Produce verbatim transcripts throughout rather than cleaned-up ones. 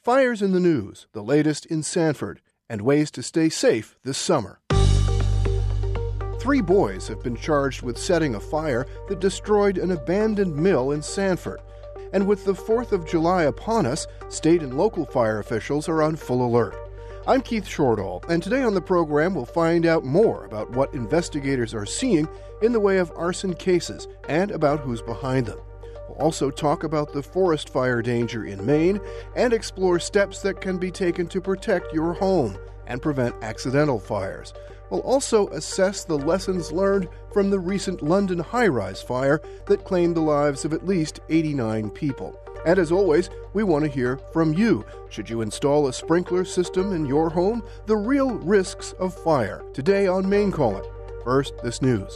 Fires in the news, the latest in Sanford, and ways to stay safe this summer. Three boys have been charged with setting a fire that destroyed an abandoned mill in Sanford. And with the fourth of July upon us, state and local fire officials are on full alert. I'm Keith Shortall, and today on the program we'll find out more about what investigators are seeing in the way of arson cases and about who's behind them. We'll also talk about the forest fire danger in Maine and explore steps that can be taken to protect your home and prevent accidental fires. We'll also assess the lessons learned from the recent London high-rise fire that claimed the lives of at least eighty-nine people. And as always, we want to hear from you. Should you install a sprinkler system in your home? The real risks of fire. Today on Maine Calling. First, this news.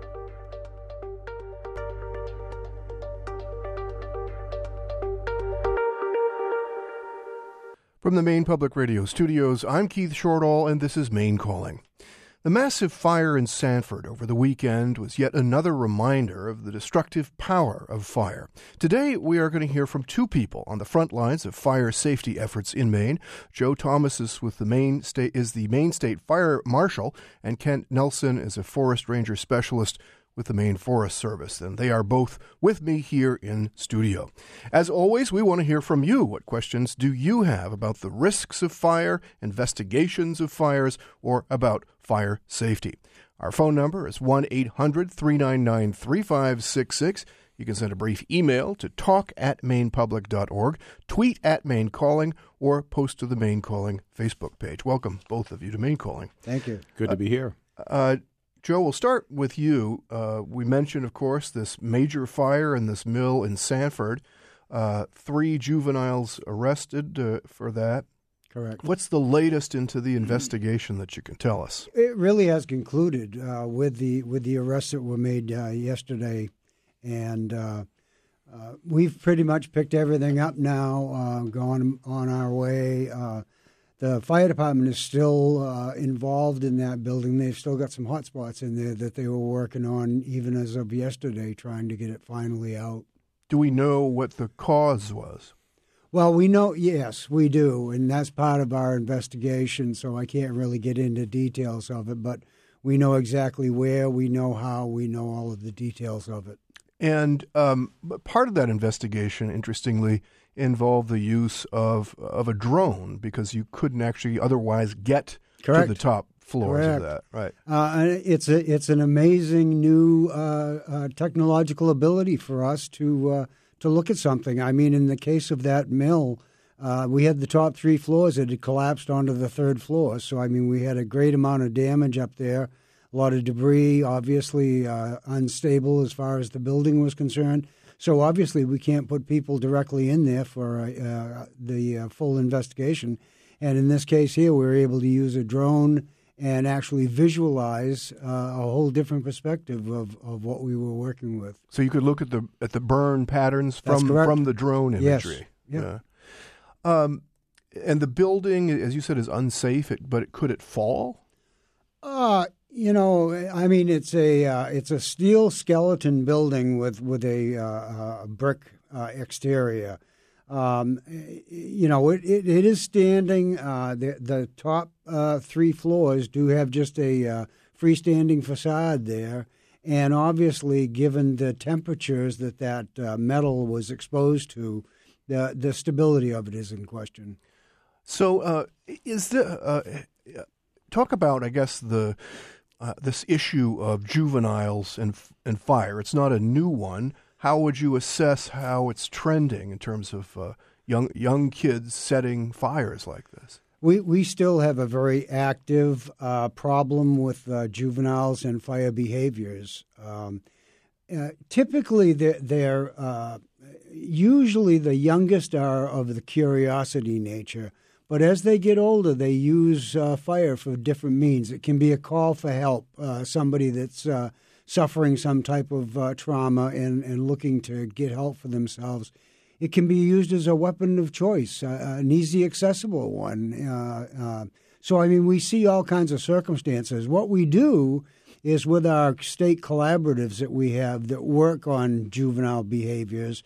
From the Maine Public Radio studios, I'm Keith Shortall, and this is Maine Calling. The massive fire in Sanford over the weekend was yet another reminder of the destructive power of fire. Today, we are going to hear from two people on the front lines of fire safety efforts in Maine. Joe Thomas is with the Maine State is the Maine State Fire Marshal, and Kent Nelson is a forest ranger specialist with the Maine Forest Service, and they are both with me here in studio. As always, we want to hear from you. What questions do you have about the risks of fire, investigations of fires, or about fire safety? Our phone number is one eight hundred three nine nine three five six six. You can send a brief email to talk at mainepublic dot org, tweet at Maine Calling, or post to the Maine Calling Facebook page. Welcome, both of you, to Maine Calling. Thank you. Good to be here. Uh, Joe, we'll start with you. Uh, we mentioned, of course, this major fire in this mill in Sanford. Uh, three juveniles arrested uh, for that. Correct. What's the latest into the investigation that you can tell us? It really has concluded uh, with the with the arrests that were made uh, yesterday, and uh, uh, we've pretty much picked everything up now, uh, gone on our way. Uh, The fire department is still uh, involved in that building. They've still got some hot spots in there that they were working on even as of yesterday, trying to get it finally out. Do we know what the cause was? Well, we know, yes, we do, and that's part of our investigation, so I can't really get into details of it, but we know exactly where, we know how, we know all of the details of it. And um, part of that investigation, interestingly, involved the use of of a drone because you couldn't actually otherwise get Correct. to the top floors Correct. of that. Right. Uh, and it's a it's an amazing new uh, uh, technological ability for us to uh, to look at something. I mean, in the case of that mill, uh, we had the top three floors that had collapsed onto the third floor. So I mean, we had a great amount of damage up there. A lot of debris, obviously uh, unstable as far as the building was concerned. So obviously we can't put people directly in there for uh, the uh, full investigation. And in this case here, we were able to use a drone and actually visualize uh, a whole different perspective of, of what we were working with. So you could look at the at the burn patterns That's from correct. from the drone imagery. Yes. Yeah. Yeah. Um, and the building, as you said, is unsafe. It, but it, could it fall? Uh, you know, I mean, it's a uh, it's a steel skeleton building with with a, uh, a brick uh, exterior. Um, you know, it, it, it is standing. Uh, the the top uh, three floors do have just a uh, freestanding facade there, and obviously, given the temperatures that that uh, metal was exposed to, the the stability of it is in question. So, uh, is the uh, talk about, I guess, the uh, this issue of juveniles and and fire. It's not a new one. How would you assess how it's trending in terms of uh, young young kids setting fires like this? We we still have a very active uh, problem with uh, juveniles and fire behaviors. Um, uh, typically, they're, they're uh, usually the youngest are of the curiosity nature. But as they get older, they use uh, fire for different means. It can be a call for help, uh, somebody that's uh, suffering some type of uh, trauma and, and looking to get help for themselves. It can be used as a weapon of choice, uh, an easy, accessible one. Uh, uh, so, I mean, we see all kinds of circumstances. What we do is with our state collaboratives that we have that work on juvenile behaviors,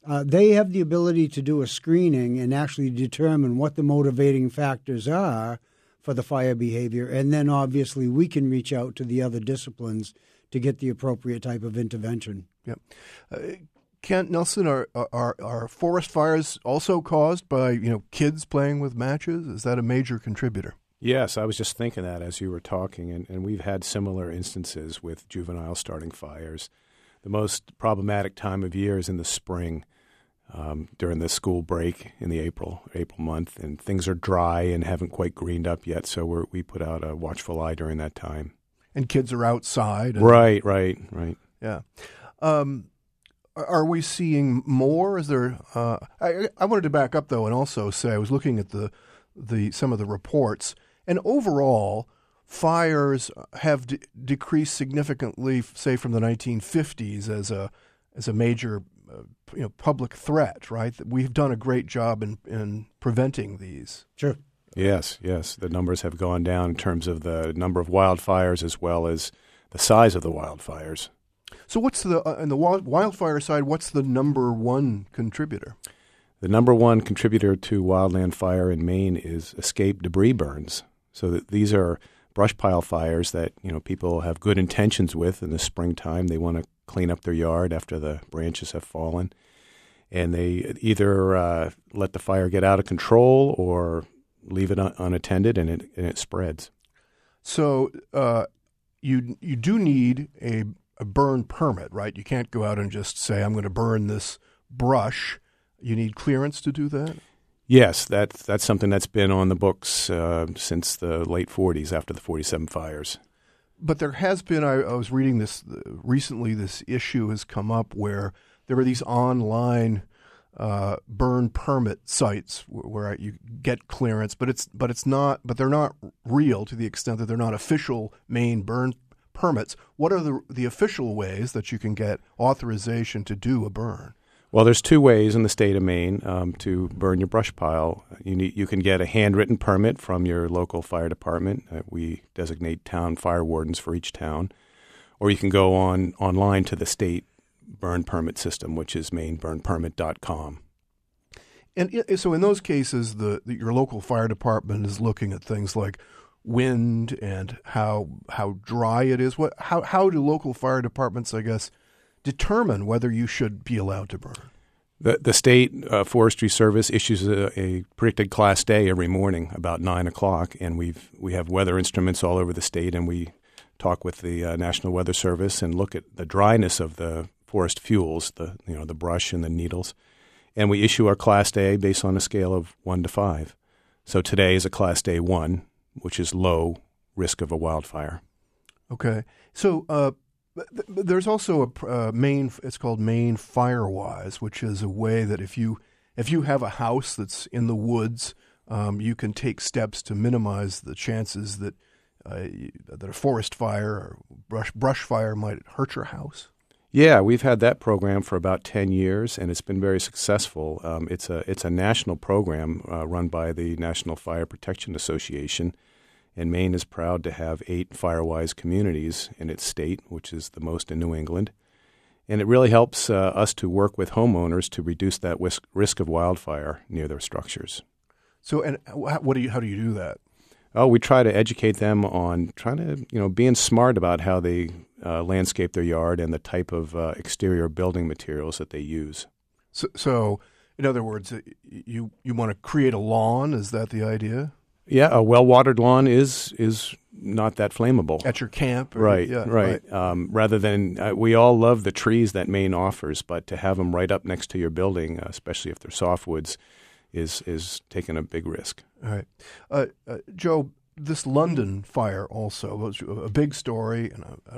Uh, they have the ability to do a screening and actually determine what the motivating factors are for the fire behavior, and then obviously we can reach out to the other disciplines to get the appropriate type of intervention. Yep. Uh, Kent Nelson, are, are are forest fires also caused by, you know, kids playing with matches? Is that a major contributor? Yes, I was just thinking that as you were talking, and, and we've had similar instances with juveniles starting fires. The most problematic time of year is in the spring, um, during the school break in the April April month, and things are dry and haven't quite greened up yet, so we're, we put out a watchful eye during that time. And kids are outside. And, right, right, right. Yeah. Um, are we seeing more? Is there? Uh, I, I wanted to back up though, and also say I was looking at the the some of the reports, and overall, fires have de- decreased significantly, say from the nineteen fifties as a as a major uh, you know public threat. Right, that we've done a great job in in preventing these. Sure. Yes, yes. The numbers have gone down in terms of the number of wildfires as well as the size of the wildfires. So what's the, uh, on the wild, wildfire side, what's the number one contributor? The number one contributor to wildland fire in Maine is escape debris burns. So that these are brush pile fires that, you know, people have good intentions with in the springtime. They want to clean up their yard after the branches have fallen. And they either uh, let the fire get out of control or leave it un- unattended, and it, and it spreads. So uh, you you do need a a burn permit, right? You can't go out and just say, I'm going to burn this brush. You need clearance to do that? Yes, that's, that's something that's been on the books uh, since the late forties after the forty-seven fires. But there has been, I, I was reading this uh, recently, this issue has come up where there are these online uh, burn permit sites where, where you get clearance, but it's but it's not, but they're not real to the extent that they're not official Maine burn permits. What are the the official ways that you can get authorization to do a burn? Well, there's two ways in the state of Maine um, to burn your brush pile. You need you can get a handwritten permit from your local fire department. Uh, we designate town fire wardens for each town, or you can go on online to the state burn permit system, which is maine burn permit dot com. And so, in those cases, the, the your local fire department is looking at things like wind and how how dry it is. What how how do local fire departments, I guess, determine whether you should be allowed to burn? The the state uh, forestry service issues a, a predicted class day every morning about nine o'clock, and we've we have weather instruments all over the state, and we talk with the uh, National Weather Service and look at the dryness of the forest fuels, the you know the brush and the needles, and we issue our class day based on a scale of one to five. So today is a class day one, which is low risk of a wildfire. Okay. So uh, th- there's also a uh, Maine, it's called Maine Firewise, which is a way that if you if you have a house that's in the woods, um, you can take steps to minimize the chances that uh, that a forest fire or brush brush fire might hurt your house. Yeah, we've had that program for about ten years, and it's been very successful. Um, it's a it's a national program uh, run by the National Fire Protection Association, and Maine is proud to have eight Firewise communities in its state, which is the most in New England. And it really helps uh, us to work with homeowners to reduce that risk, risk of wildfire near their structures. So, and what do you how do you do that? Oh, we try to educate them on trying to, you know, being smart about how they uh, landscape their yard and the type of uh, exterior building materials that they use. So, so, in other words, you you want to create a lawn? Is that the idea? Yeah, a well-watered lawn is is not that flammable. At your camp? Or, right, yeah, right. right. Um, rather than, uh, we all love the trees that Maine offers, but to have them right up next to your building, uh, especially if they're softwoods, is is taking a big risk. All right. Uh, uh, Joe, this London fire also was a big story and a,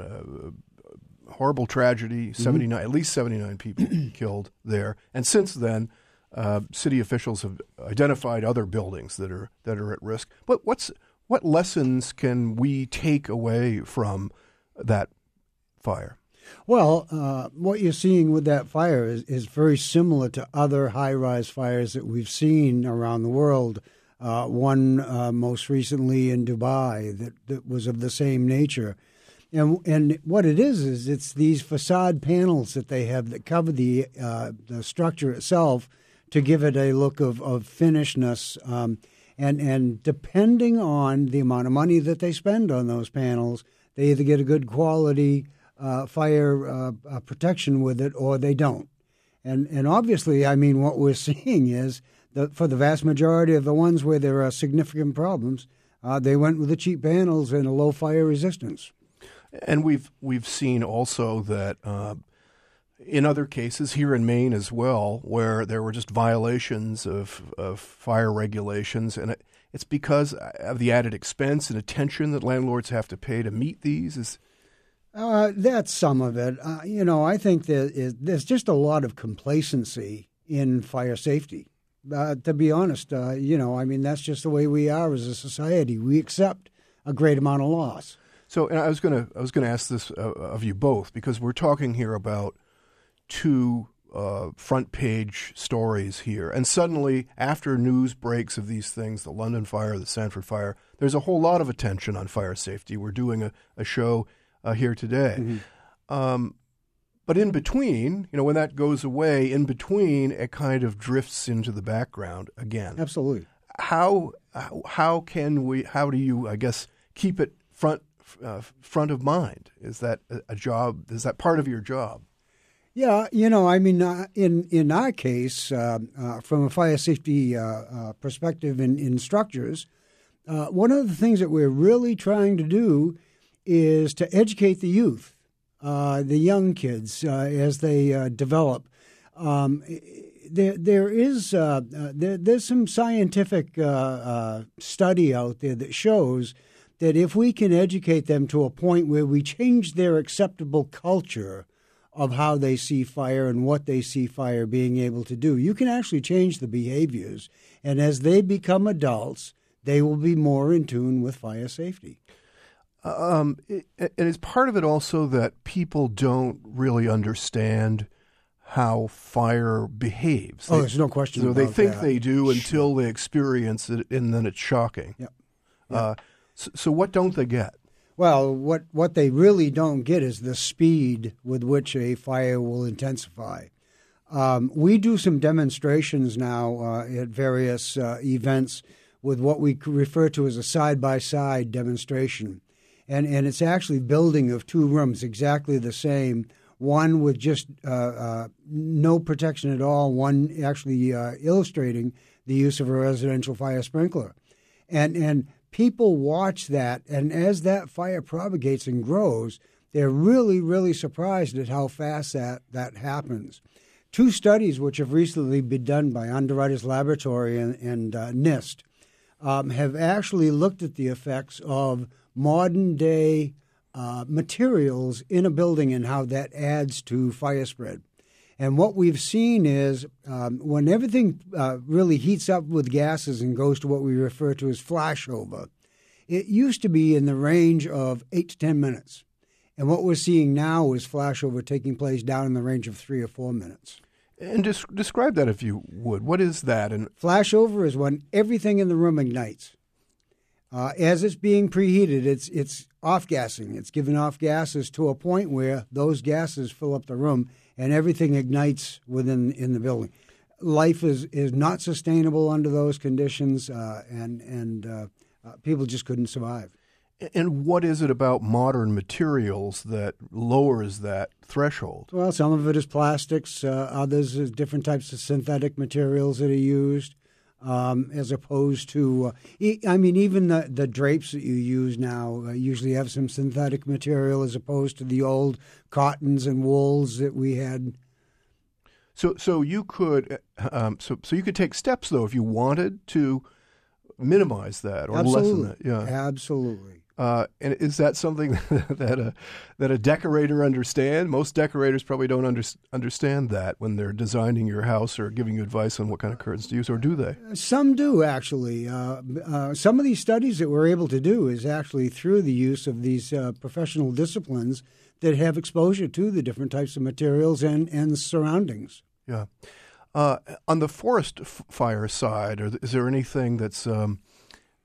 a horrible tragedy, mm-hmm. seventy-nine, at least seventy-nine people killed there. And since then, uh, city officials have identified other buildings that are that are at risk. But what's what lessons can we take away from that fire? Well, uh, what you're seeing with that fire is, is very similar to other high-rise fires that we've seen around the world. Uh, one uh, most recently in Dubai that, that was of the same nature. And and what it is is it's these facade panels that they have that cover the uh, the structure itself to give it a look of of finishedness. Um, and and depending on the amount of money that they spend on those panels, they either get a good quality uh, fire uh, uh, protection with it, or they don't. And and obviously, I mean, what we're seeing is that for the vast majority of the ones where there are significant problems, uh, they went with the cheap panels and a low fire resistance. And we've we've seen also that uh, in other cases here in Maine as well, where there were just violations of, of fire regulations, and it, it's because of the added expense and attention that landlords have to pay to meet these. Is uh, that's some of it. Uh, you know, I think there is, there's just a lot of complacency in fire safety. Uh, to be honest, uh, you know, I mean, that's just the way we are as a society. We accept a great amount of loss. So, and I was going to I was going to ask this uh, of you both, because we're talking here about two uh, front page stories here, and suddenly after news breaks of these things, the London fire, the Sanford fire, there's a whole lot of attention on fire safety. We're doing a, a show uh, here today, mm-hmm. um, but in between, you know, when that goes away, in between, it kind of drifts into the background again. Absolutely. How how can we? How do you, I guess, keep it front? Uh, front of mind? Is that a, a job? Is that part of your job? Yeah, you know, I mean, uh, in in our case, uh, uh, from a fire safety uh, uh, perspective in, in structures, uh, one of the things that we're really trying to do is to educate the youth, uh, the young kids, uh, as they uh, develop. Um, there, there is uh, uh, there, there's some scientific uh, uh, study out there that shows that if we can educate them to a point where we change their acceptable culture of how they see fire and what they see fire being able to do, you can actually change the behaviors. And as they become adults, they will be more in tune with fire safety. Um, it, and is part of it also that people don't really understand how fire behaves? Oh, they, there's no question so about they think that. they do until they experience it, and then it's shocking. Yep. Yep. Uh, so, so what don't they get? Well, what, what they really don't get is the speed with which a fire will intensify. Um, we do some demonstrations now uh, at various uh, events with what we refer to as a side-by-side demonstration. And, and it's actually building of two rooms exactly the same, one with just uh, uh, no protection at all, one actually uh, illustrating the use of a residential fire sprinkler. And and people watch that, and as that fire propagates and grows, they're really, really surprised at how fast that, that happens. Two studies which have recently been done by Underwriters Laboratory and, and uh, NIST um, have actually looked at the effects of modern-day uh, materials in a building and how that adds to fire spread. And what we've seen is um, when everything uh, really heats up with gases and goes to what we refer to as flashover, it used to be in the range of eight to ten minutes. And what we're seeing now is flashover taking place down in the range of three or four minutes. And des- describe that if you would. What is that? And flashover is when everything in the room ignites. Uh, as it's being preheated, it's it's off-gassing. It's giving off gases to a point where those gases fill up the room and everything ignites within in the building. Life is, is not sustainable under those conditions, uh, and and uh, uh, people just couldn't survive. And what is it about modern materials that lowers that threshold? Well, some of it is plastics. Uh, others is different types of synthetic materials that are used, um, as opposed to, uh, e- I mean, even the, the drapes that you use now uh, usually have some synthetic material as opposed to the old cottons and wools that we had. So, so you could, um, so so you could take steps though if you wanted to minimize that or Absolutely. lessen that. Yeah, absolutely. Uh, and is that something that a that a decorator understand? Most decorators probably don't under, understand that when they're designing your house or giving you advice on what kind of curtains to use, or do they? Some do, actually. Uh, uh, some of these studies that we're able to do is actually through the use of these uh, professional disciplines that have exposure to the different types of materials and, and surroundings. Yeah. Uh, on the forest f- fire side, or is there anything that's um,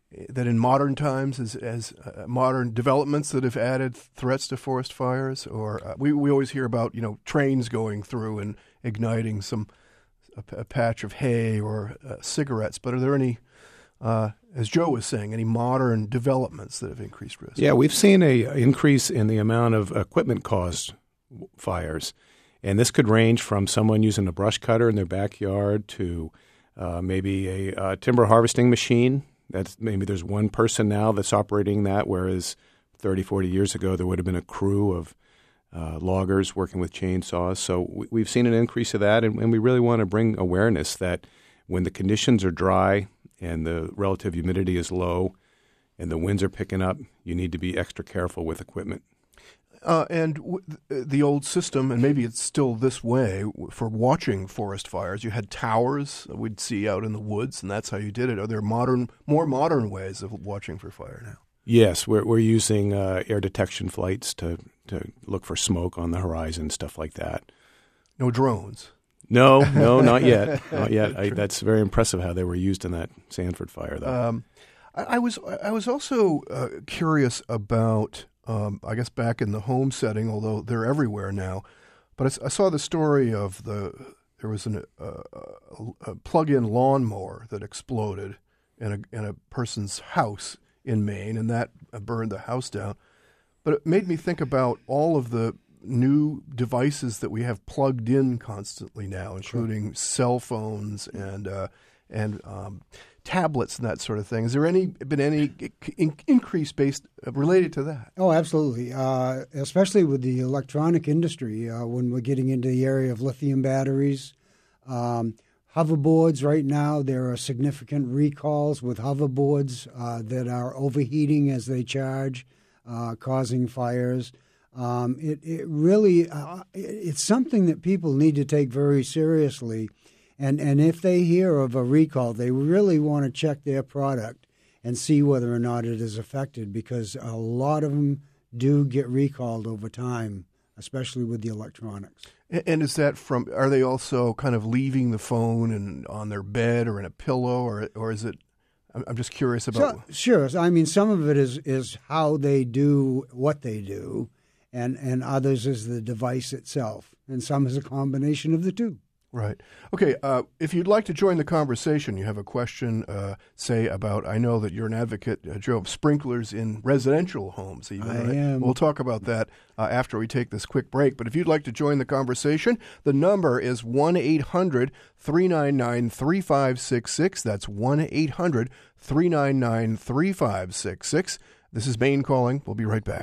that in modern times, as, as uh, modern developments that have added threats to forest fires? Or uh, we we always hear about, you know, trains going through and igniting some a, a patch of hay or uh, cigarettes. But are there any, uh, as Joe was saying, any modern developments that have increased risk? Yeah, we've seen a increase in the amount of equipment-caused fires, and this could range from someone using a brush cutter in their backyard to uh, maybe a uh, timber harvesting machine. That's maybe there's one person now that's operating that, whereas thirty, forty years ago there would have been a crew of uh, loggers working with chainsaws. So we, we've seen an increase of that, and, and we really want to bring awareness that when the conditions are dry and the relative humidity is low and the winds are picking up, you need to be extra careful with equipment. Uh, and w- the old system, and maybe it's still this way, for watching forest fires, you had towers that we'd see out in the woods, and that's how you did it. Are there modern, more modern ways of watching for fire now? Yes, we're we're using uh, air detection flights to, to look for smoke on the horizon, stuff like that. No drones? No, no, not yet. Not yet. I, that's very impressive how they were used in that Sanford fire, though. Um, I, I was I was also uh, curious about... Um, I guess back in the home setting, although they're everywhere now. But I, I saw the story of the there was an, uh, a, a plug-in lawnmower that exploded in a, in a person's house in Maine, and that burned the house down. But it made me think about all of the new devices that we have plugged in constantly now, including sure. cell phones and uh, and um, tablets and that sort of thing. Has there any been any in, increase based uh, related to that? Oh, absolutely. Uh, especially with the electronic industry, uh, when we're getting into the area of lithium batteries, um, hoverboards. Right now, there are significant recalls with hoverboards uh, that are overheating as they charge, uh, causing fires. Um, it, it really uh, it's something that people need to take very seriously. And and if they hear of a recall, they really want to check their product and see whether or not it is affected, because a lot of them do get recalled over time, especially with the electronics. And is that from, are they also kind of leaving the phone and on their bed or in a pillow, or or is it, I'm just curious about. So, sure. I mean, some of it is, is how they do what they do, and, and others is the device itself, and some is a combination of the two. Right. Okay, uh, if you'd like to join the conversation, you have a question, uh, say, about, I know that you're an advocate, uh, Joe, of sprinklers in residential homes even. I right? am. We'll talk about that uh, after we take this quick break. But if you'd like to join the conversation, the number is one eight hundred three nine nine three five six six. That's one eight hundred three nine nine three five six six. This is Maine Calling. We'll be right back.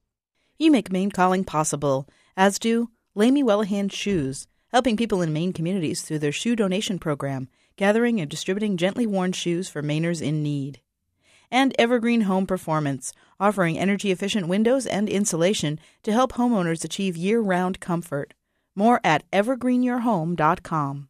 You make Maine Calling possible, as do Lamy Wellahan Shoes, helping people in Maine communities through their shoe donation program, gathering and distributing gently worn shoes for Mainers in need. And Evergreen Home Performance, offering energy-efficient windows and insulation to help homeowners achieve year-round comfort. More at evergreen your home dot com.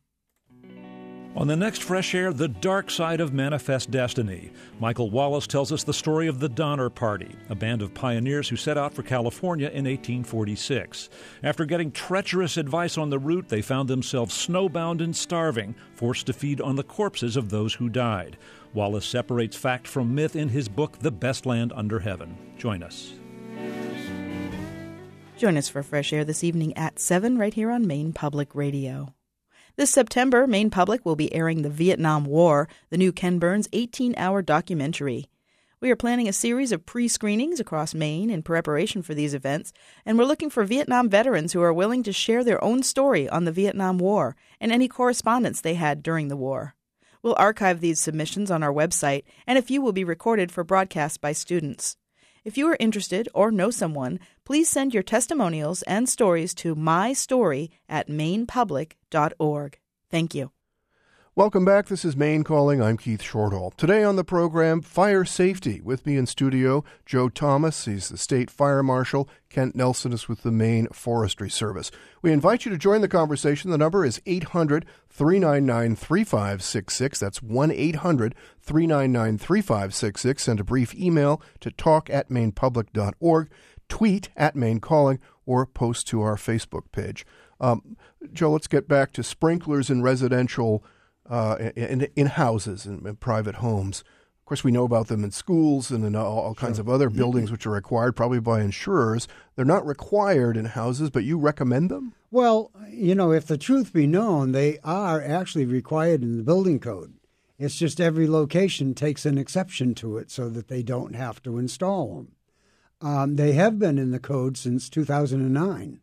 On the next Fresh Air, the dark side of Manifest Destiny. Michael Wallace tells us the story of the Donner Party, a band of pioneers who set out for California in eighteen forty-six. After getting treacherous advice on the route, they found themselves snowbound and starving, forced to feed on the corpses of those who died. Wallace separates fact from myth in his book, The Best Land Under Heaven. Join us. Join us for Fresh Air this evening at seven right here on Maine Public Radio. This September, Maine Public will be airing The Vietnam War, the new Ken Burns eighteen-hour documentary. We are planning a series of pre-screenings across Maine in preparation for these events, and we're looking for Vietnam veterans who are willing to share their own story on the Vietnam War and any correspondence they had during the war. We'll archive these submissions on our website, and a few will be recorded for broadcast by students. If you are interested or know someone, please send your testimonials and stories to mystory at maine public dot org. Thank you. Welcome back. This is Maine Calling. I'm Keith Shortall. Today on the program, fire safety. With me in studio, Joe Thomas. He's the state fire marshal. Kent Nelson is with the Maine Forestry Service. We invite you to join the conversation. The number is eight hundred three nine nine three five six six. That's one eight hundred three nine nine three five six six. Send a brief email to talk at maine public dot org, tweet at Maine Calling, or post to our Facebook page. Um, Joe, let's get back to sprinklers in residential Uh, in, in houses and in private homes. Of course, we know about them in schools and in all, all kinds Sure. of other buildings which are required probably by insurers. They're not required in houses, but you recommend them? Well, you know, if the truth be known, they are actually required in the building code. It's just every location takes an exception to it so that they don't have to install them. Um, they have been in the code since two thousand nine.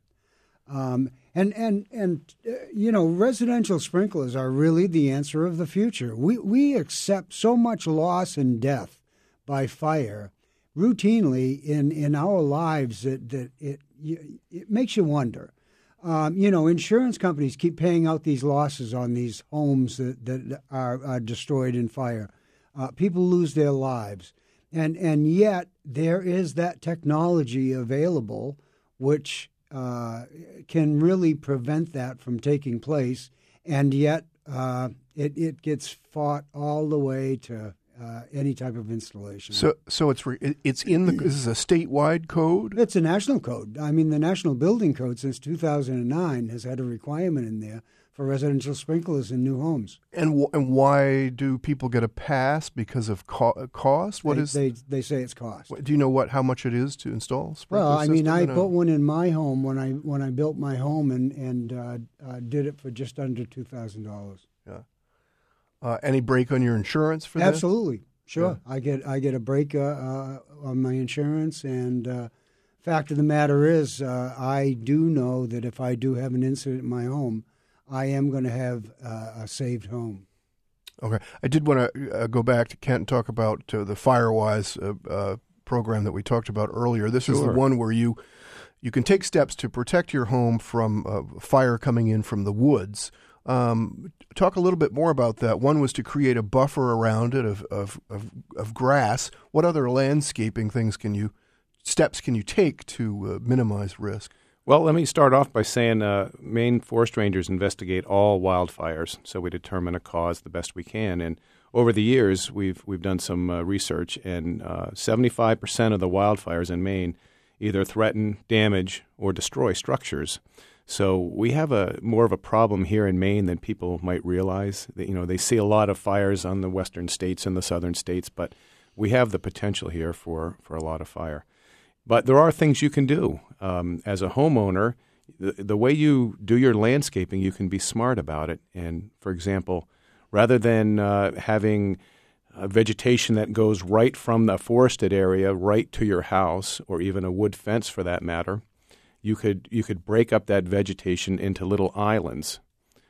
Um, and, and, and uh, you know, residential sprinklers are really the answer of the future. We, we accept so much loss and death by fire routinely in, in our lives that, that it, it makes you wonder. Um, you know, insurance companies keep paying out these losses on these homes that, that are, are destroyed in fire. Uh, people lose their lives. And, and yet there is that technology available which uh, can really prevent that from taking place. And yet uh, it, it gets fought all the way to uh, any type of installation. So, so it's re- it's in the this is a statewide code. It's a national code. I mean, the National Building Code since two thousand nine has had a requirement in there for residential sprinklers in new homes. And w- and why do people get a pass? Because of co- cost? What they, is? they they say it's cost. Do you know what how much it is to install? Sprinkler Well, I mean, system? I You know? put one in my home when I when I built my home and and uh, uh, did it for just under two thousand dollars. Yeah. Uh, any break on your insurance for that? Absolutely, sure. I get I get a break uh, uh, on my insurance, and uh, fact of the matter is, uh, I do know that if I do have an incident in my home, I am going to have uh, a saved home. Okay. I did want to uh, go back to Kent and talk about uh, the FireWise uh, uh, program that we talked about earlier. This is the Sure. one where you you can take steps to protect your home from uh, fire coming in from the woods. Um, talk a little bit more about that. One was to create a buffer around it of, of, of, of grass. What other landscaping things can you steps can you take to uh, minimize risk? Well, let me start off by saying uh, Maine Forest Rangers investigate all wildfires, so we determine a cause the best we can. And over the years, we've we've done some uh, research, and uh, seventy-five percent of the wildfires in Maine either threaten, damage, or destroy structures. So we have a more of a problem here in Maine than people might realize. That, you know, they see a lot of fires on the western states and the southern states, but we have the potential here for, for a lot of fire. But there are things you can do. Um, as a homeowner, the, the way you do your landscaping, you can be smart about it. And, for example, rather than uh, having uh, vegetation that goes right from the forested area right to your house, or even a wood fence for that matter, you could you could break up that vegetation into little islands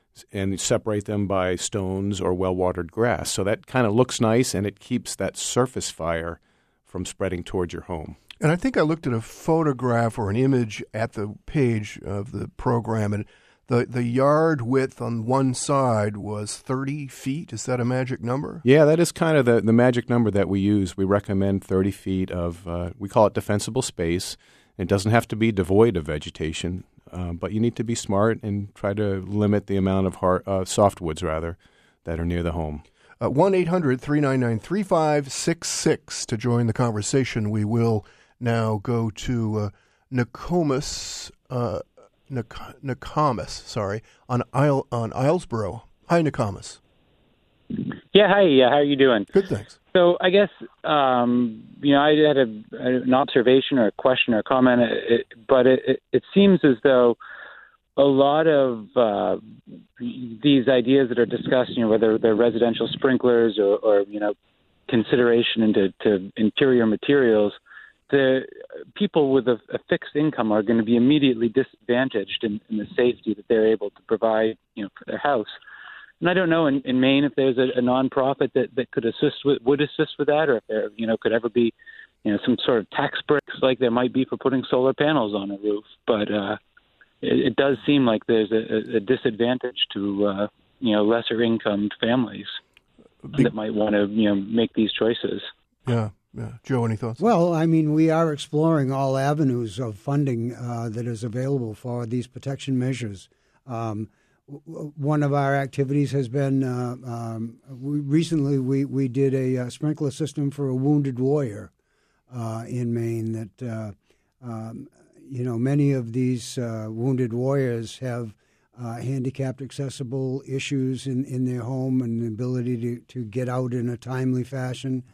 and separate them by stones or well-watered grass. So that kind of looks nice, and it keeps that surface fire from spreading towards your home. And I think I looked at a photograph or an image at the page of the program, and the, the yard width on one side was thirty feet. Is that a magic number? Yeah, that is kind of the, the magic number that we use. We recommend thirty feet of, uh, we call it defensible space. It doesn't have to be devoid of vegetation, uh, but you need to be smart and try to limit the amount of hard, uh, softwoods, rather, that are near the home. Uh, one eight hundred three nine nine three five six six to join the conversation. We will now go to uh, Nokomis, uh, Nok- Nokomis, sorry, on Isle on Islesboro. Hi, Nokomis. Yeah, hi. Uh, how are you doing? Good, thanks. So I guess um, you know I had a, an observation or a question or a comment, it, but it, it, it seems as though a lot of uh, these ideas that are discussed, you know, whether they're residential sprinklers or, or you know, consideration into to interior materials, the people with a, a fixed income are going to be immediately disadvantaged in, in the safety that they're able to provide, you know, for their house. And I don't know in, in Maine if there's a, a nonprofit that, that could assist with would assist with that, or if there you know could ever be you know some sort of tax breaks like there might be for putting solar panels on a roof. But uh, it, it does seem like there's a, a disadvantage to uh, you know lesser income families Be- that might want to you know make these choices. Yeah, yeah. Joe, any thoughts? Well, I mean, we are exploring all avenues of funding uh, that is available for these protection measures. Um, One of our activities has been uh, um, we, recently we, we did a, a sprinkler system for a wounded warrior uh, in Maine that, uh, um, you know, many of these uh, wounded warriors have uh, handicapped accessible issues in, in their home and the ability to, to get out in a timely fashion.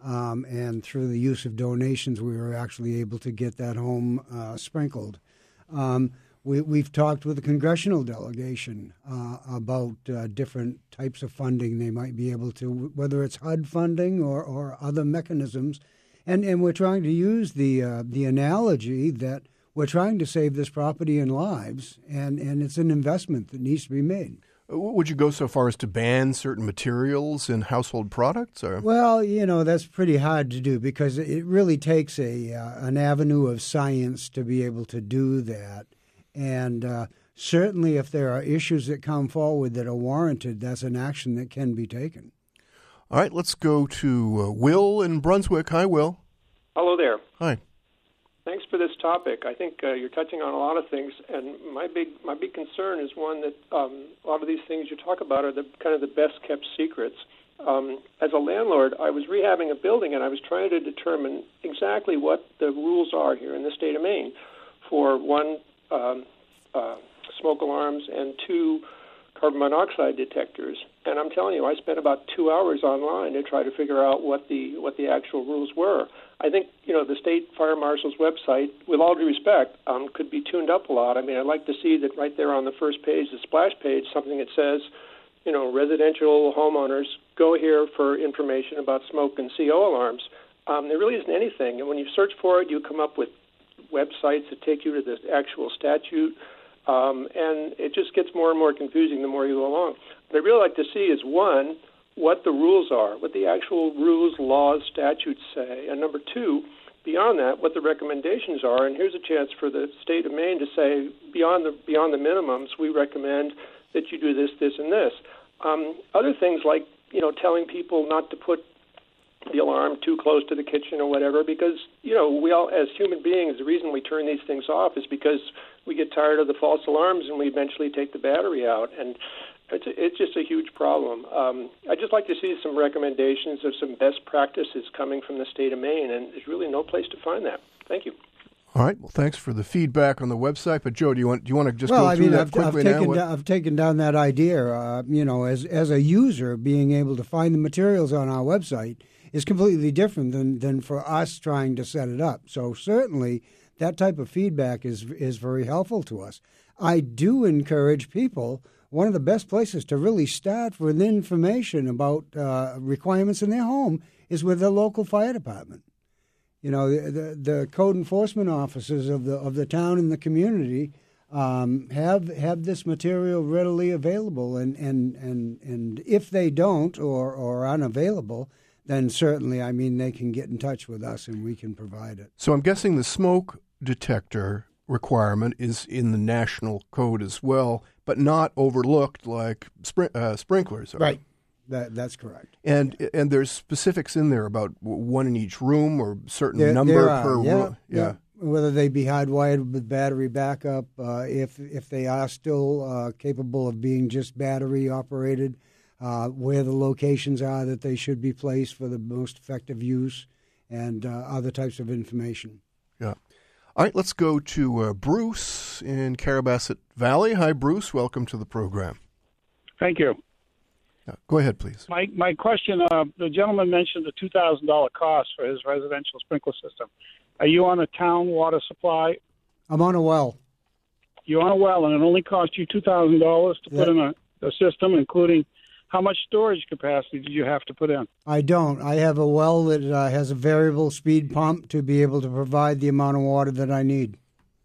Um, and through the use of donations, we were actually able to get that home uh, sprinkled. Um, we, we've talked with the congressional delegation uh, about uh, different types of funding they might be able to, whether it's H U D funding or, or other mechanisms. And, and we're trying to use the uh, the analogy that we're trying to save this property and lives, and, and it's an investment that needs to be made. Would you go so far as to ban certain materials in household products? Or? Well, you know, that's pretty hard to do because it really takes a uh, an avenue of science to be able to do that. And uh, certainly if there are issues that come forward that are warranted, that's an action that can be taken. All right, let's go to uh, Will in Brunswick. Hi, Will. Hello there. Hi. Thanks for this topic. I think uh, you're touching on a lot of things, and my big my big concern is one that um, a lot of these things you talk about are the kind of the best kept secrets. Um, as a landlord, I was rehabbing a building, and I was trying to determine exactly what the rules are here in the state of Maine for one, um, uh, smoke alarms, and two, carbon monoxide detectors. And I'm telling you, I spent about two hours online to try to figure out what the what the actual rules were. I think, you know, the state fire marshal's website, with all due respect, um, could be tuned up a lot. I mean, I'd like to see that right there on the first page, the splash page, something that says, you know, residential homeowners, go here for information about smoke and C O alarms. Um, there really isn't anything. And when you search for it, you come up with websites that take you to the actual statute. Um, and it just gets more and more confusing the more you go along. What I'd really like to see is, one, what the rules are, what the actual rules, laws, statutes say, and number two, beyond that, what the recommendations are. And here's a chance for the state of Maine to say, beyond the beyond the minimums, we recommend that you do this, this, and this. Um, other things like, you know, telling people not to put the alarm too close to the kitchen or whatever, because, you know, we all, as human beings, the reason we turn these things off is because we get tired of the false alarms and we eventually take the battery out. And It's, a, it's just a huge problem. Um, I'd just like to see some recommendations of some best practices coming from the state of Maine, and there's really no place to find that. Thank you. All right. Well, thanks for the feedback on the website. But Joe, do you want do you want to just well, go I through mean, that I've, quickly I've now? taken What- down, I've taken down that idea. Uh, you know, as as a user, being able to find the materials on our website is completely different than than for us trying to set it up. So certainly, that type of feedback is is very helpful to us. I do encourage people. One of the best places to really start with information about uh, requirements in their home is with the local fire department. You know, the, the, the code enforcement officers of the of the town and the community um, have have this material readily available, and and, and, and if they don't or, or unavailable, then certainly, I mean, they can get in touch with us and we can provide it. So I'm guessing the smoke detector requirement is in the national code as well, but not overlooked like spr- uh, sprinklers are. Right. That that's correct. And and there's specifics in there about one in each room or certain There, number there are, per yeah, room. Yeah. Whether they be hardwired with battery backup, uh, if if they are still uh, capable of being just battery operated, uh, where the locations are that they should be placed for the most effective use, and uh, other types of information. Yeah. All right, let's go to uh, Bruce in Carabasset Valley. Hi, Bruce. Welcome to the program. Thank you. Yeah, go ahead, please. My my question, uh, the gentleman mentioned the two thousand dollars cost for his residential sprinkler system. Are you on a town water supply? I'm on a well. You're on a well, and it only cost you two thousand dollars to Yeah. put in a, a system, including how much storage capacity did you have to put in? I don't. I have a well that uh, has a variable speed pump to be able to provide the amount of water that I need.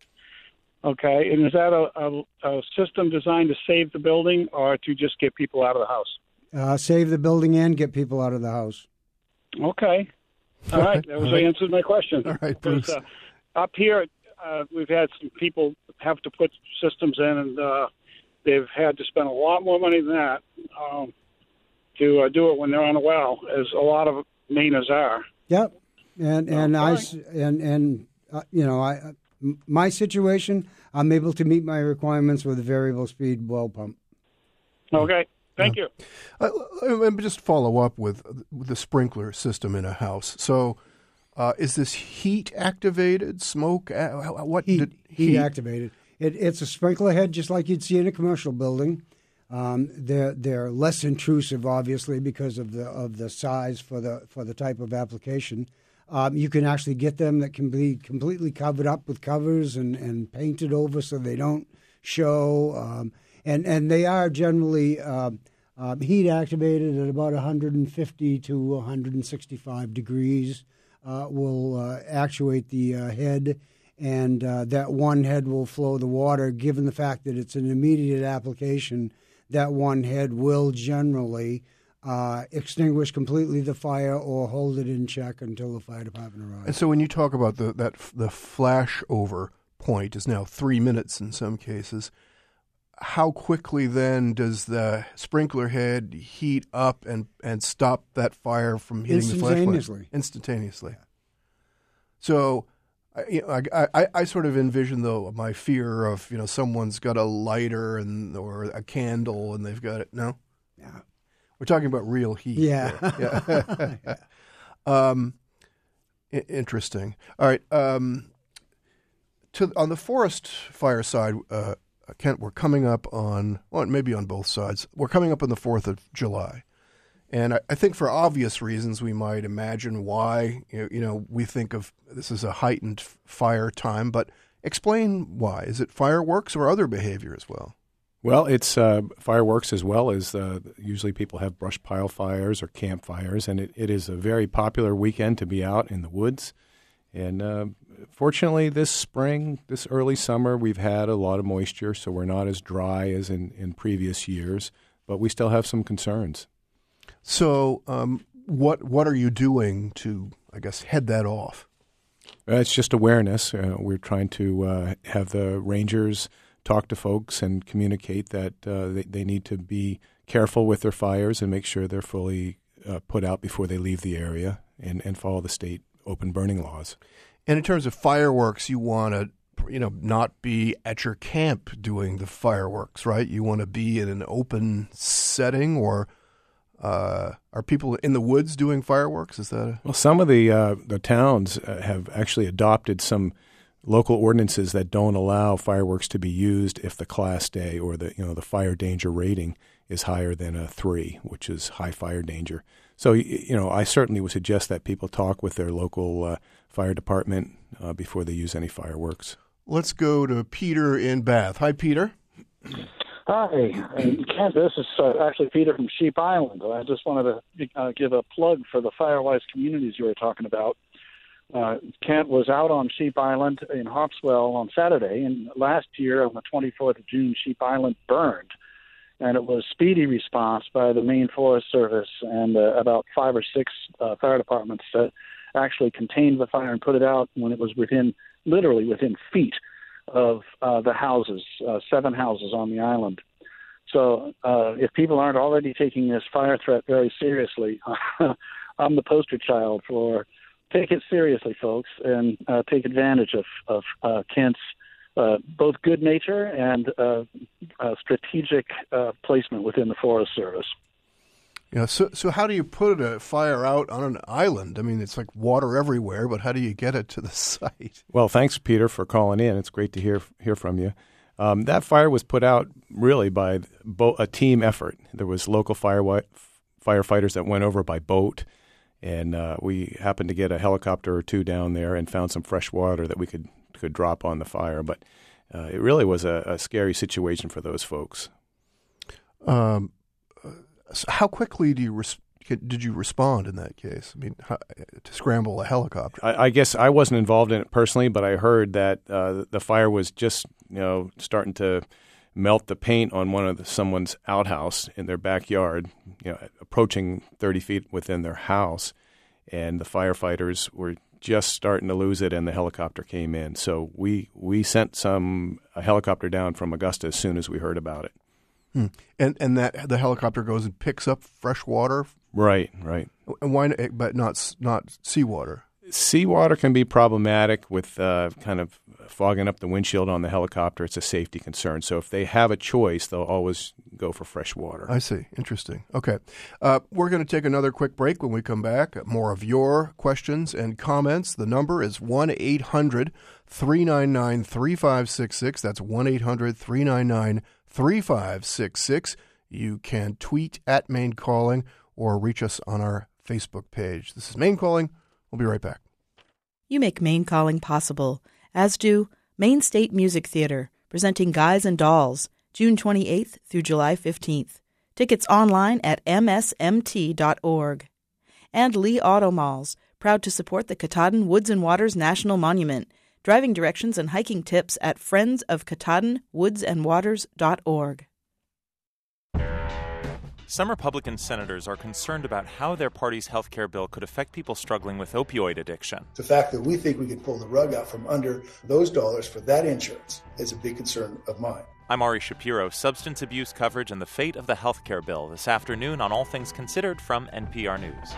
Okay, and is that a, a, a system designed to save the building or to just get people out of the house? Uh, save the building and get people out of the house. Okay. All right, that was All right. answered my question. All right, Because, Bruce. uh, up here, uh, we've had some people have to put systems in, and uh, they've had to spend a lot more money than that um, to uh, do it when they're on a well, as a lot of Mainers are. Yep, and and Oh, I all s and and uh, you know I m- my situation, I'm able to meet my requirements with a variable speed well pump. Okay, thank you. Uh, and just follow up with, with the sprinkler system in a house. So, uh, is this heat activated smoke? Uh, what Heat, did heat activated. It, it's a sprinkler head just like you'd see in a commercial building. Um, they're they're less intrusive, obviously, because of the of the size for the for the type of application. Um, you can actually get them that can be completely covered up with covers and, and painted over so they don't show. Um, and and they are generally uh, uh, heat activated at about one hundred fifty to one hundred sixty-five degrees. Uh, will uh, actuate the uh, head, and uh, that one head will flow the water. Given the fact that it's an immediate application, that one head will generally uh, extinguish completely the fire or hold it in check until the fire department arrives. And so when you talk about the that the flash over point is now three minutes in some cases, how quickly then does the sprinkler head heat up and, and stop that fire from hitting the flash point? Instantaneously. Instantaneously. So you know, I, I, I sort of envision, though, my fear of, you know, someone's got a lighter and or a candle and they've got it. No? Yeah. We're talking about real heat. Yeah. yeah. yeah. Um, I- interesting. All right. Um, to on the forest fire side, uh, Kent, we're coming up on, well, maybe on both sides. We're coming up on the fourth of July. And I, I think for obvious reasons, we might imagine why, you know, you know, we think of this as a heightened fire time, but explain why. Is it fireworks or other behavior as well? Well, it's uh, fireworks as well as uh, usually people have brush pile fires or campfires, and it, it is a very popular weekend to be out in the woods. And uh, fortunately, this spring, this early summer, we've had a lot of moisture, so we're not as dry as in, in previous years, but we still have some concerns. So um, what what are you doing to, I guess, head that off? Uh, it's just awareness. Uh, we're trying to uh, have the rangers talk to folks and communicate that uh, they, they need to be careful with their fires and make sure they're fully uh, put out before they leave the area and, and follow the state open burning laws. And in terms of fireworks, you want to, you know, not be at your camp doing the fireworks, right? You want to be in an open setting, or uh, are people in the woods doing fireworks? Is that a... Well, some of the uh, the towns uh, have actually adopted some local ordinances that don't allow fireworks to be used if the Class A or the you know the fire danger rating is higher than a three, which is high fire danger. So you know, I certainly would suggest that people talk with their local uh, fire department uh, before they use any fireworks. Let's go to Peter in Bath. Hi, Peter. Hi, Kent. This is uh, actually Peter from Sheep Island. I just wanted to uh, give a plug for the Firewise communities you were talking about. Uh, Kent was out on Sheep Island in Hopswell on Saturday, and last year on the twenty-fourth of June, Sheep Island burned, and it was speedy response by the Maine Forest Service and uh, about five or six uh, fire departments that actually contained the fire and put it out when it was within, literally within feet of uh, the houses, uh, seven houses on the island. So uh, if people aren't already taking this fire threat very seriously, I'm the poster child for take it seriously, folks, and uh, take advantage of, of uh, Kent's uh, both good nature and uh, uh, strategic uh, placement within the Forest Service. Yeah. So, so how do you put a fire out on an island? I mean, it's like water everywhere, but how do you get it to the site? Well, thanks, Peter, for calling in. It's great to hear hear from you. Um, that fire was put out really by bo- a team effort. There was local fire firefighters that went over by boat. And uh, we happened to get a helicopter or two down there and found some fresh water that we could, could drop on the fire. But uh, it really was a, a scary situation for those folks. Um, so how quickly do you res- did you respond in that case? I mean, how, to scramble a helicopter? I, I guess I wasn't involved in it personally, but I heard that uh, the fire was just you know starting to melt the paint on one of the, someone's outhouse in their backyard, you know, approaching thirty feet within their house, and the firefighters were just starting to lose it, and the helicopter came in. So we we sent some a helicopter down from Augusta as soon as we heard about it. Hmm. And and that the helicopter goes and picks up fresh water. Right, right. And why? But not not seawater. Seawater can be problematic with uh, kind of fogging up the windshield on the helicopter. It's a safety concern. So if they have a choice, they'll always go for fresh water. I see. Interesting. Okay. Uh, we're going to take another quick break. When we come back, more of your questions and comments. The number is one eight hundred three nine nine three five six six. That's one eight hundred three nine nine three five six six. You can tweet at Maine Calling or reach us on our Facebook page. This is Maine Calling. We'll be right back. You make Maine Calling possible, as do Maine State Music Theater, presenting Guys and Dolls, June twenty-eighth through July fifteenth. Tickets online at m s m t dot org. And Lee Auto Malls, proud to support the Katahdin Woods and Waters National Monument. Driving directions and hiking tips at friends of katahdin woods and waters dot org. Some Republican senators are concerned about how their party's health care bill could affect people struggling with opioid addiction. The fact that we think we can pull the rug out from under those dollars for that insurance is a big concern of mine. I'm Ari Shapiro. Substance abuse coverage and the fate of the health care bill this afternoon on All Things Considered from N P R News.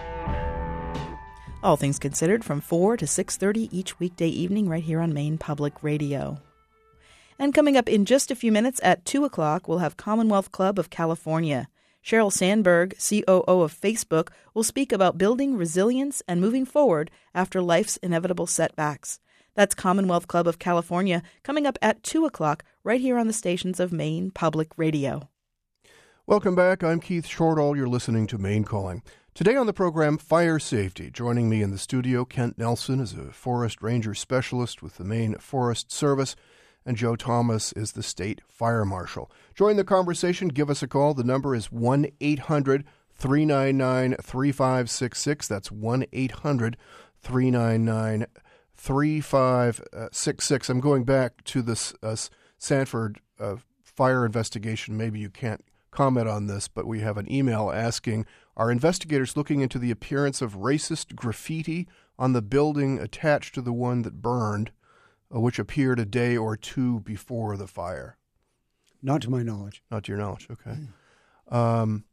All Things Considered from four to six thirty each weekday evening right here on Maine Public Radio. And coming up in just a few minutes at two o'clock, we'll have Commonwealth Club of California. Sheryl Sandberg, C O O of Facebook, will speak about building resilience and moving forward after life's inevitable setbacks. That's Commonwealth Club of California coming up at two o'clock right here on the stations of Maine Public Radio. Welcome back. I'm Keith Shortall. You're listening to Maine Calling. Today on the program, fire safety. Joining me in the studio, Kent Nelson is a forest ranger specialist with the Maine Forest Service, and Joe Thomas is the state fire marshal. Join the conversation. Give us a call. The number is one eight hundred three nine nine three five six six. That's one eight hundred three nine nine three five six six. I'm going back to this uh, Sanford uh, fire investigation. Maybe you can't comment on this, but we have an email asking, are investigators looking into the appearance of racist graffiti on the building attached to the one that burned, uh, which appeared a day or two before the fire? Not to my knowledge. Not to your knowledge, okay. Mm. Um,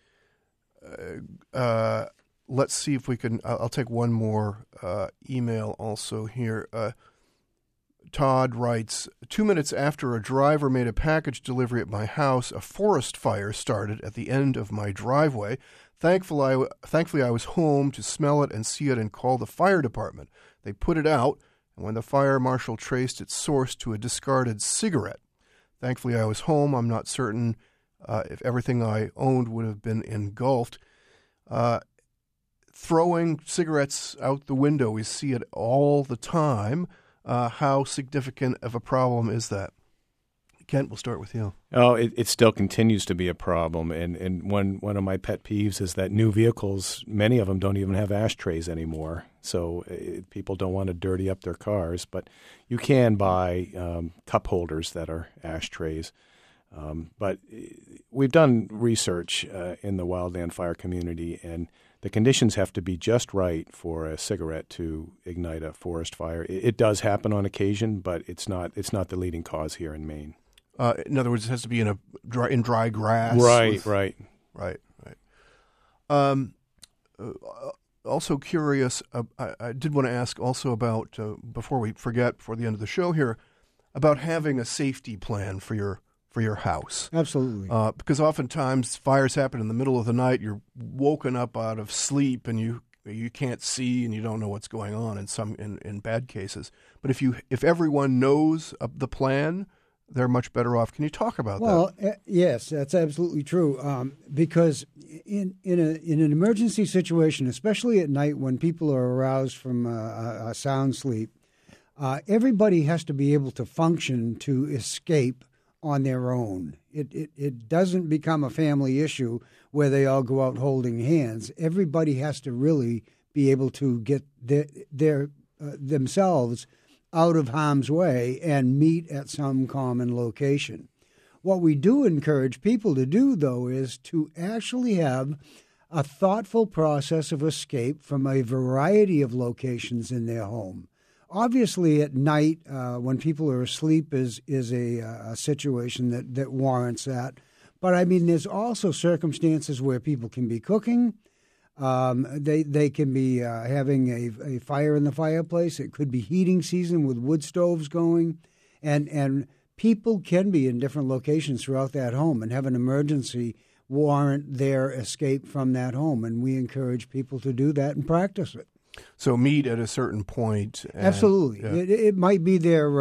uh, uh, let's see if we can, uh, I'll take one more uh, email also here. Uh, Todd writes, two minutes after a driver made a package delivery at my house, a forest fire started at the end of my driveway. Thankfully I, thankfully, I was home to smell it and see it and call the fire department. They put it out, and when the fire marshal traced its source to a discarded cigarette. Thankfully, I was home. I'm not certain uh, if everything I owned would have been engulfed. Uh, throwing cigarettes out the window, we see it all the time. Uh, how significant of a problem is that? Kent, we'll start with you. Oh, it, it still continues to be a problem. And, and one, one of my pet peeves is that new vehicles, many of them don't even have ashtrays anymore. So it, people don't want to dirty up their cars. But you can buy um, cup holders that are ashtrays. Um, but we've done research uh, in the wildland fire community, and the conditions have to be just right for a cigarette to ignite a forest fire. It, it does happen on occasion, but it's not it's not the leading cause here in Maine. Uh, in other words, it has to be in a dry, in dry grass. Right, with, right, right, right. Um, uh, also curious, uh, I, I did want to ask also about uh, before we forget, before the end of the show here, about having a safety plan for your. for your house. Absolutely. Uh, because oftentimes fires happen in the middle of the night. You're woken up out of sleep and you you can't see and you don't know what's going on in some in, in bad cases. But if you if everyone knows uh, the plan, they're much better off. Can you talk about well, that? Well, uh, yes, that's absolutely true. Um, because in in a in an emergency situation, especially at night when people are aroused from uh, a, a sound sleep, uh, everybody has to be able to function to escape on their own. It, it it doesn't become a family issue where they all go out holding hands. Everybody has to really be able to get their, their uh, themselves out of harm's way and meet at some common location. What we do encourage people to do, though, is to actually have a thoughtful process of escape from a variety of locations in their home. Obviously, at night, uh, when people are asleep, is is a, a situation that, that warrants that. But, I mean, there's also circumstances where people can be cooking. Um, they they can be uh, having a, a fire in the fireplace. It could be heating season with wood stoves going. And, and people can be in different locations throughout that home and have an emergency warrant their escape from that home. And we encourage people to do that and practice it. So meet at a certain point. And, Absolutely. Yeah. It, it might be their uh,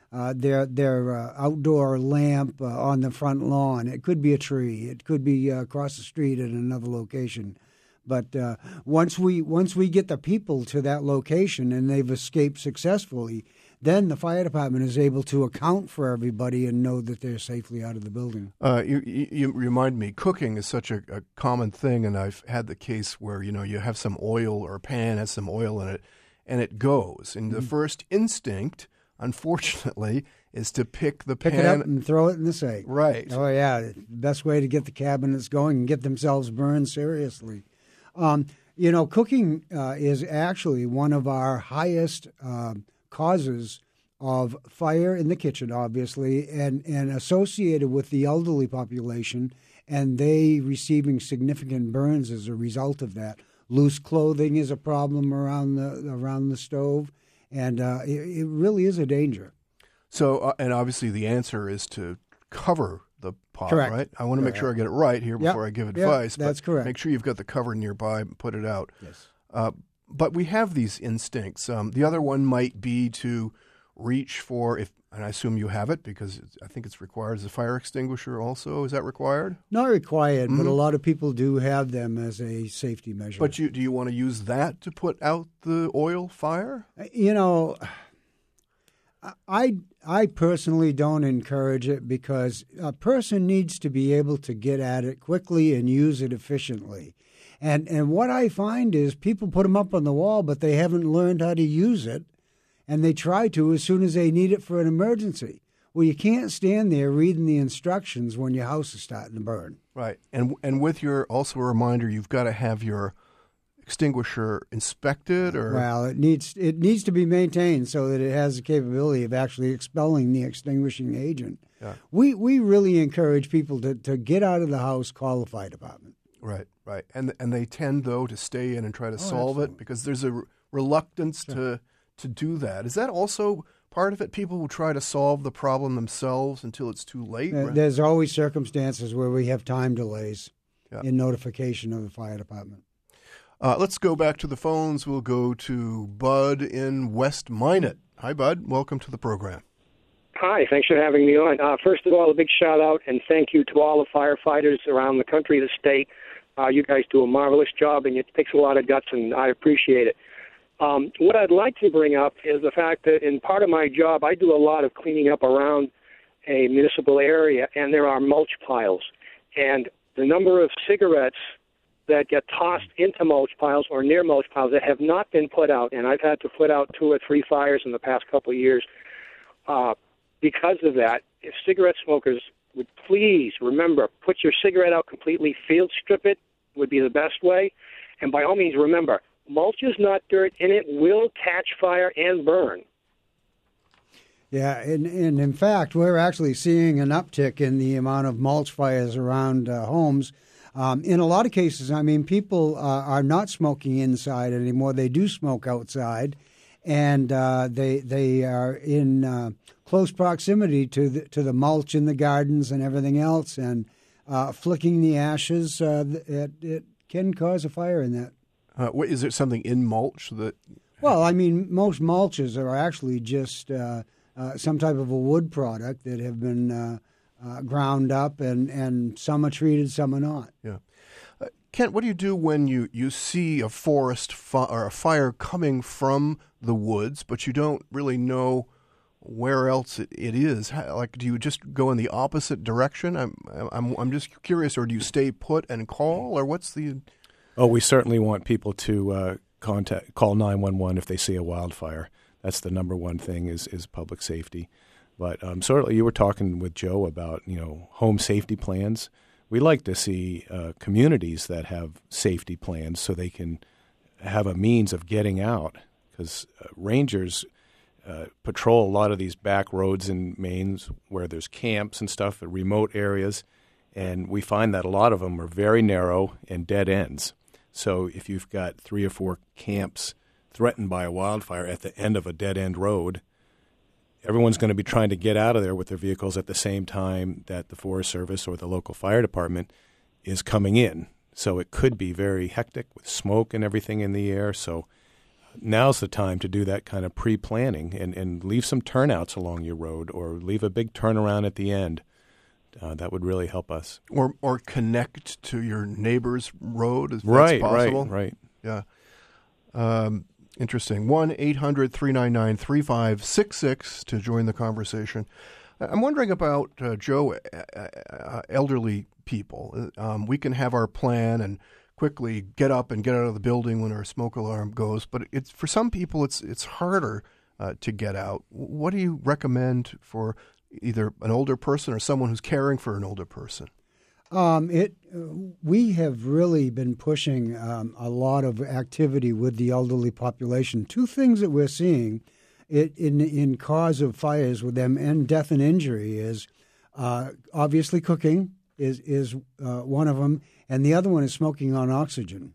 uh, their their uh, outdoor lamp uh, on the front lawn. It could be a tree. It could be uh, across the street at another location. But uh, once we once we get the people to that location and they've escaped successfully, then the fire department is able to account for everybody and know that they're safely out of the building. Uh, you, you, you remind me, cooking is such a, a common thing, and I've had the case where, you know, you have some oil or a pan has some oil in it, and it goes. And mm-hmm. the first instinct, unfortunately, is to pick the pick pan. Pick it up and throw it in the sink. Right. Oh, yeah. The best way to get the cabinets going and get themselves burned seriously. Um, you know, cooking uh, is actually one of our highest uh, causes of fire in the kitchen, obviously, and, and associated with the elderly population, and they receiving significant burns as a result of that. Loose clothing is a problem around the around the stove, and uh, it, it really is a danger. So, uh, and obviously the answer is to cover the pot, correct. Right? I want to correct. make sure I get it right here before yep. I give advice. Yep, that's but correct. Make sure you've got the cover nearby and put it out. Yes. Uh, but we have these instincts. Um, the other one might be to reach for, if, and I assume you have it because it's, I think it's required as a fire extinguisher also. Is that required? Not required, mm-hmm. but a lot of people do have them as a safety measure. But you, do you want to use that to put out the oil fire? You know, I, I personally don't encourage it because a person needs to be able to get at it quickly and use it efficiently. And and what I find is people put them up on the wall, but they haven't learned how to use it, and they try to as soon as they need it for an emergency. Well, you can't stand there reading the instructions when your house is starting to burn. Right. And and with your, also a reminder, you've got to have your extinguisher inspected, or well, it needs it needs to be maintained so that it has the capability of actually expelling the extinguishing agent. Yeah. We we really encourage people to, to get out of the house, call the fire department. Right, right, and and they tend though to stay in and try to oh, solve absolutely. it because there's a re- reluctance sure. to to do that. Is that also part of it? People will try to solve the problem themselves until it's too late. Uh, right? There's always circumstances where we have time delays yeah. in notification of the fire department. Uh, let's go back to the phones. We'll go to Bud in West Minot. Hi, Bud. Welcome to the program. Hi. Thanks for having me on. Uh, first of all, a big shout-out and thank you to all the firefighters around the country, the state. Uh, you guys do a marvelous job, and it takes a lot of guts, and I appreciate it. Um, what I'd like to bring up is the fact that in part of my job, I do a lot of cleaning up around a municipal area, and there are mulch piles. And the number of cigarettes that get tossed into mulch piles or near mulch piles that have not been put out, and I've had to put out two or three fires in the past couple of years uh, because of that. If cigarette smokers would please remember, put your cigarette out completely, field strip it would be the best way. And by all means, remember, mulch is not dirt, and it will catch fire and burn. Yeah, and, and in fact, we're actually seeing an uptick in the amount of mulch fires around uh, homes. Um, in a lot of cases, I mean, people uh, are not smoking inside anymore. They do smoke outside, and uh, they they are in uh, close proximity to the, to the mulch in the gardens and everything else, and uh, flicking the ashes, uh, it, it can cause a fire in that. Uh, what, is there something in mulch that... Well, I mean, most mulches are actually just uh, uh, some type of a wood product that have been uh, uh, ground up, and, and some are treated, some are not. Yeah. Uh, Kent, what do you do when you, you see a forest fi- or a fire coming from the woods, but you don't really know where else it, it is? How, like, do you just go in the opposite direction? I'm, I'm, I'm just curious, or do you stay put and call, or what's the... Oh, we certainly want people to uh, contact, call nine one one if they see a wildfire. That's the number one thing is is public safety. But um, certainly, you were talking with Joe about you know home safety plans. We like to see uh, communities that have safety plans so they can have a means of getting out. Because uh, rangers uh, patrol a lot of these back roads in Maine where there's camps and stuff at remote areas, and we find that a lot of them are very narrow and dead ends. So if you've got three or four camps threatened by a wildfire at the end of a dead-end road, everyone's going to be trying to get out of there with their vehicles at the same time that the Forest Service or the local fire department is coming in. So it could be very hectic with smoke and everything in the air. So now's the time to do that kind of pre-planning and, and leave some turnouts along your road or leave a big turnaround at the end. Uh, that would really help us. Or or connect to your neighbor's road if right, that's possible. Right, right. Yeah. Um, interesting. one eight hundred three nine nine three five six six to join the conversation. I'm wondering about, uh, Joe, uh, uh, elderly people. Um, we can have our plan and quickly get up and get out of the building when our smoke alarm goes, but it's for some people it's it's harder uh, to get out. What do you recommend for either an older person or someone who's caring for an older person? Um, it we have really been pushing um, a lot of activity with the elderly population. Two things that we're seeing it, in in cause of fires with them and death and injury is uh, obviously cooking is is uh, one of them, and the other one is smoking on oxygen.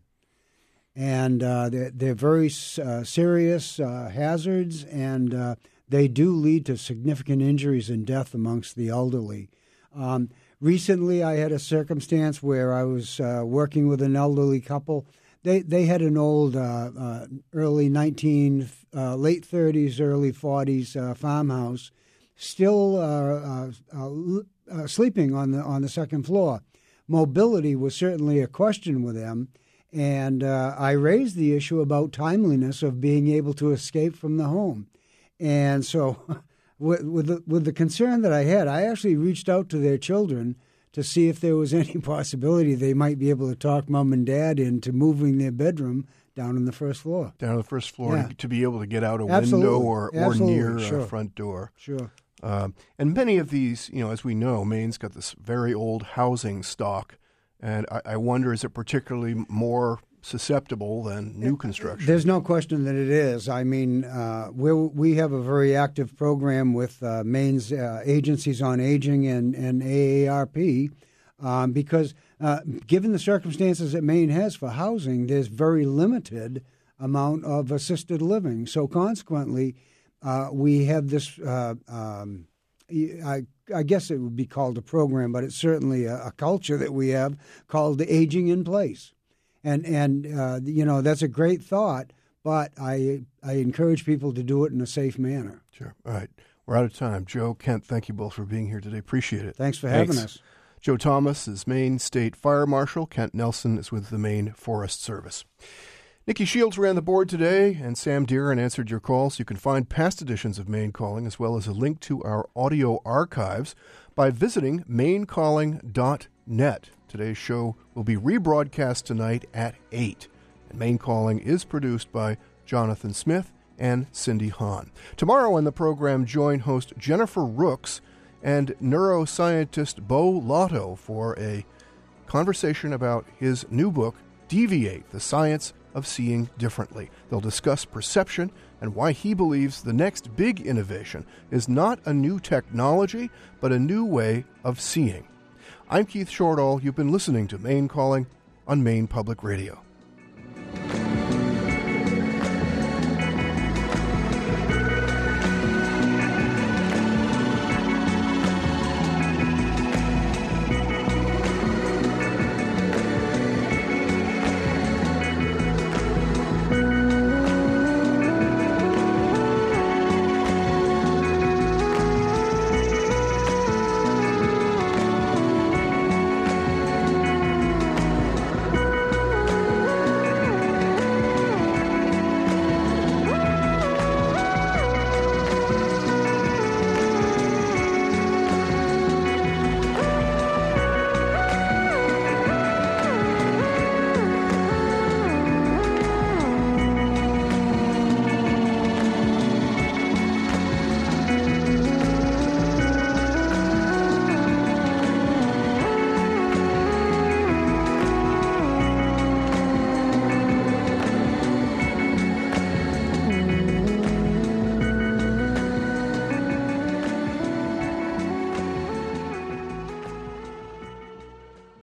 And uh, they're, they're very uh, serious uh, hazards, and uh, they do lead to significant injuries and death amongst the elderly. Um, recently, I had a circumstance where I was uh, working with an elderly couple. They they had an old, uh, uh, early nineteen, uh, late thirties, early forties uh, farmhouse, still uh, uh, uh, sleeping on the on the second floor. Mobility was certainly a question with them. And uh, I raised the issue about timeliness of being able to escape from the home. And so with, with, the, with the concern that I had, I actually reached out to their children to see if there was any possibility they might be able to talk mom and dad into moving their bedroom down on the first floor. Down on the first floor Yeah. to, to be able to get out a Absolutely. window or, or Absolutely. near Sure. a front door. Sure. Um, and many of these, you know, as we know, Maine's got this very old housing stock. And I, I wonder, is it particularly more susceptible than new construction? There's no question that it is. I mean, uh, we we have a very active program with uh, Maine's uh, agencies on aging and, and A A R P um, because uh, given the circumstances that Maine has for housing, there's very limited amount of assisted living. So consequently, uh, we have this uh, um, I, I guess it would be called a program, but it's certainly a, a culture that we have called the Aging in Place. And, and uh, you know, that's a great thought, but I I encourage people to do it in a safe manner. Sure. All right. We're out of time. Joe, Kent, thank you both for being here today. Appreciate it. Thanks for having Thanks. us. Joe Thomas is Maine State Fire Marshal. Kent Nelson is with the Maine Forest Service. Nikki Shields ran the board today, and Sam Deeren answered your calls. You can find past editions of Maine Calling as well as a link to our audio archives by visiting maine calling dot net. Today's show will be rebroadcast tonight at eight. And Maine Calling is produced by Jonathan Smith and Cindy Hahn. Tomorrow on the program, join host Jennifer Rooks and neuroscientist Bo Lotto for a conversation about his new book, Deviate, the Science of Seeing Differently. They'll discuss perception and why he believes the next big innovation is not a new technology, but a new way of seeing. I'm Keith Shortall. You've been listening to Maine Calling on Maine Public Radio.